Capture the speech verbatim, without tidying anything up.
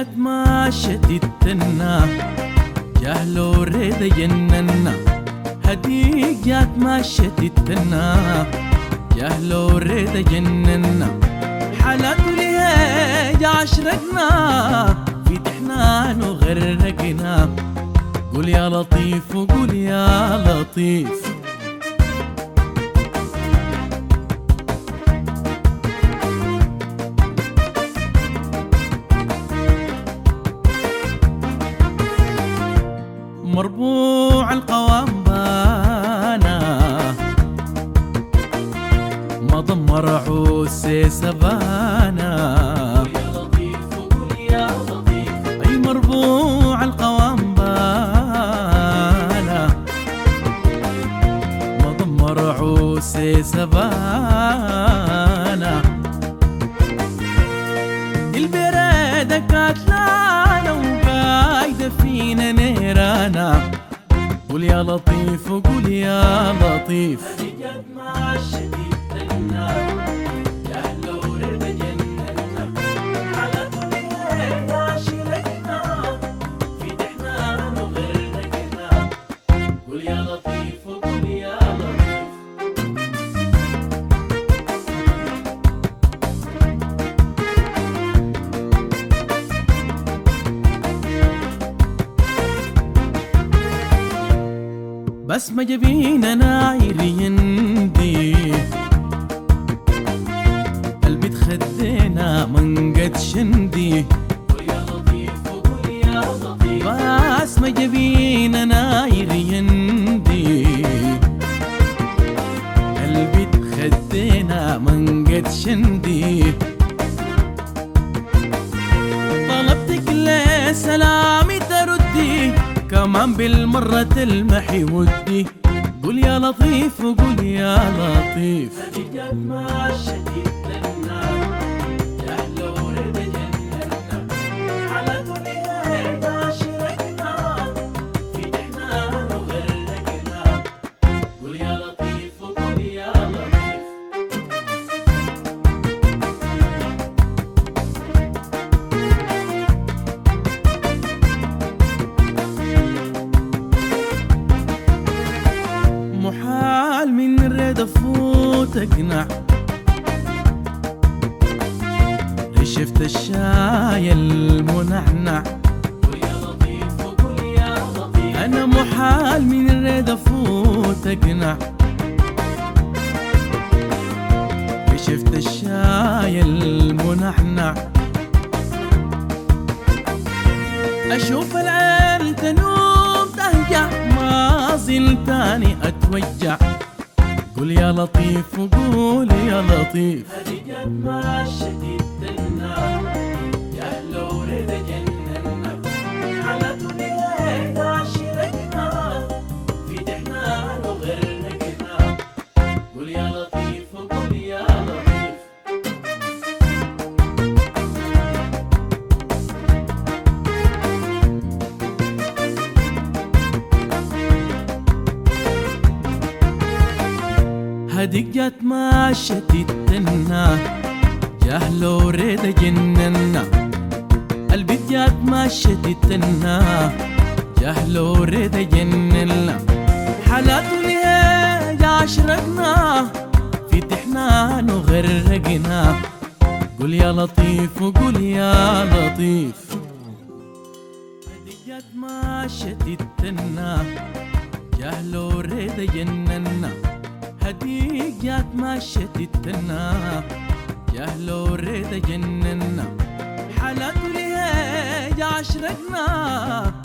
جت ماشت التنا جهل وريد جننا. هديك جت ماشت التنا جهل وريد جننا. حلت ليها عشرتنا في تحنان وغرقنا. قول يا لطيف وقول يا لطيف. مربوع القوام بانا ما ضمر عوسي سبانا. يا لطيف وقول يا لطيف. اي مربوع القوام بانا ما ضمر عوسي سبانا. البرادة كاتلانا وقايدة فينا نيرانا. قول يا لطيف وقول يا لطيف. هدي جت ماشت التنا جهل وريد جننا. حلت ليها عشرتنا في تحنان وغرقنا. قول يا لطيف وقول يا لطيف. بس ما جبينا نايري يندي قلبي تخدينا من قد شندي. قول يا لطيف وقول يا لطيف. بس ما جبينا نايري يندي قلبي تخدينا من قد شندي. طلبتك ليه سلامي تردي كمان بالمرة تلمحي ودي. قول يا لطيف وقول يا لطيف. هدي جت ماشت التنا جهل وريد جننا. حلت ليها عشرتنا في تحنان وغرقنا. قول يا لطيف وقول يا لطيف. محال من الريد افوت اقنع. شفت الشاي المنعنع. قول يا لطيف وقول يا لطيف. انا محال من الريد افوت اقنع. شفت الشاي المنعنع. اشوف العين تنوم تهجع ما زلت تاني اتوجع. قول يا لطيف وقول يا لطيف. هدي جت ماشت التنا جهل وريد جننا. حلت ليها عشرتنا في تحنان وغرقنا. قول يا لطيف وقول يا لطيف. هديك جت ماشت التنا جهل وريد جننا. قلبي جت ماشت التنا جهل وريد جننا. حلت ليها عشرقنا في تحنان وغرقنا. قول يا لطيف وقول يا لطيف. هديك جت ماشت التنا جهل وريد جننا. هديك جات ماشت التنا جهل وريد جننا. حلت ليها عشرقنا